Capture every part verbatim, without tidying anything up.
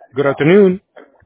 Good afternoon.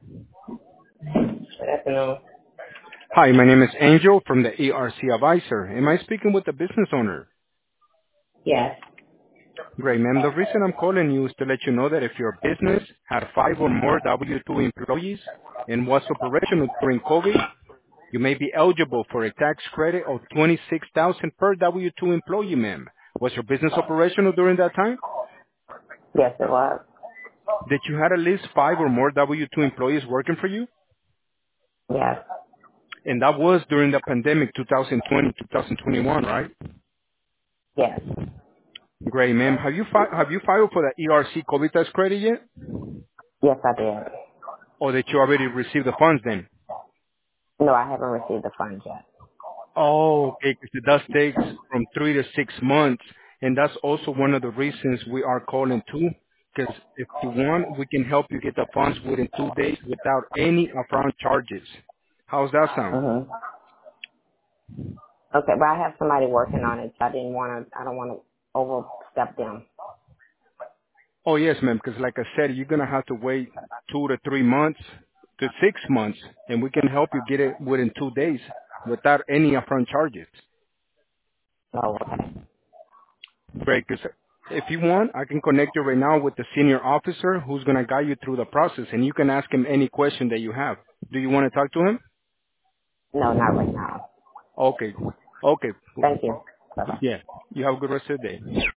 Good afternoon. Hi, my name is Angel from the A R C Advisor. Am I speaking with the business owner? Yes. Great, ma'am. The reason I'm calling you is to let you know that if your business had five or more W two employees and was operational during COVID, you may be eligible for a tax credit of twenty-six thousand dollars per W two employee, ma'am. Was your business operational during that time? Yes, it was. Did you have at least five or more W two employees working for you? Yes. And that was during the pandemic, twenty twenty, twenty twenty-one, right? Yes. Great, ma'am. Have you fi- have you filed for the E R C COVID tax credit yet, Yes, I did. or did you already receive the funds then? No, I haven't received the funds yet. Oh, okay, 'cause it does take from three to six months, and that's also one of the reasons we are calling too. Because if you want, we can help you get the funds within two days without any upfront charges. How's that sound? Mhm. Okay, but I have somebody working on it. So I didn't want to. I don't want to overstep them. Oh yes, ma'am. Because like I said, you're gonna have to wait two to three months to six months, and we can help you get it within two days without any upfront charges. Oh, okay. Great. 'Cause if you want, I can connect you right now with the senior officer who's going to guide you through the process, and you can ask him any question that you have. Do you want to talk to him? No, not right now. Okay. Okay. Thank you. Bye bye. Yeah. You have a good rest of the day.